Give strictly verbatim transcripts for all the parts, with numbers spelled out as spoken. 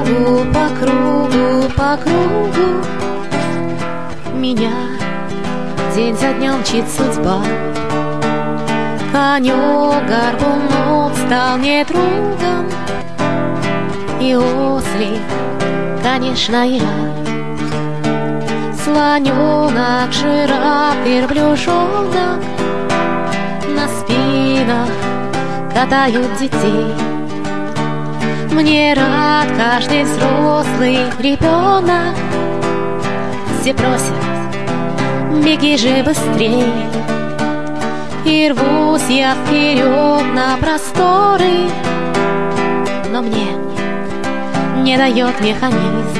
кругу, по кругу, по кругу меня день за днем мчит судьба. Конек-горбунок стал мне другом, и ослик, конечно, я. Слоненок, жираф, верблюжонок на спинах катают детей. Мне рад каждый взрослый ребенок. Все просят, беги же быстрей. И рвусь я вперед на просторы, но мне не дает механизм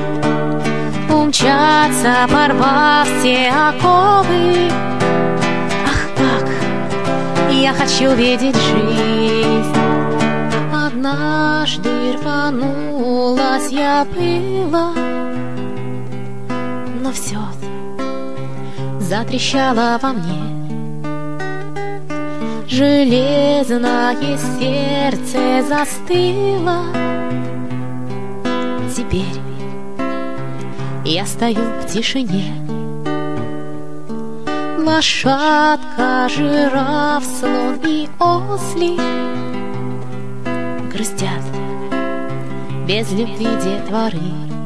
умчаться, порвав все оковы. Ах, как я хочу видеть жизнь. Однажды рванулась я была, но все затрещало во мне. Железное сердце застыло. Теперь я стою в тишине. Лошадка, жираф, слон и ослик грустят без любви детворы.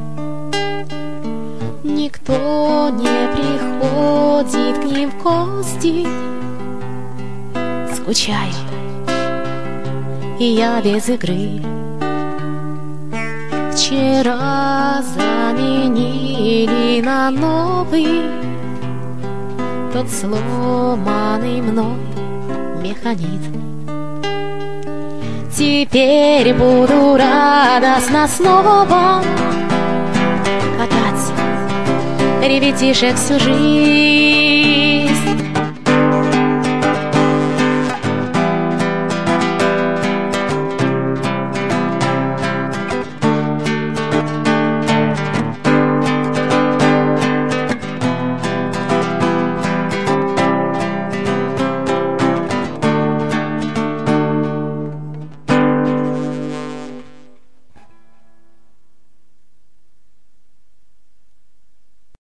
Никто не приходит к ним в гости. Скучаю, и я без игры. Вчера заменили на новый тот сломанный мной механизм. Теперь буду радостно снова катать ребятишек всю жизнь.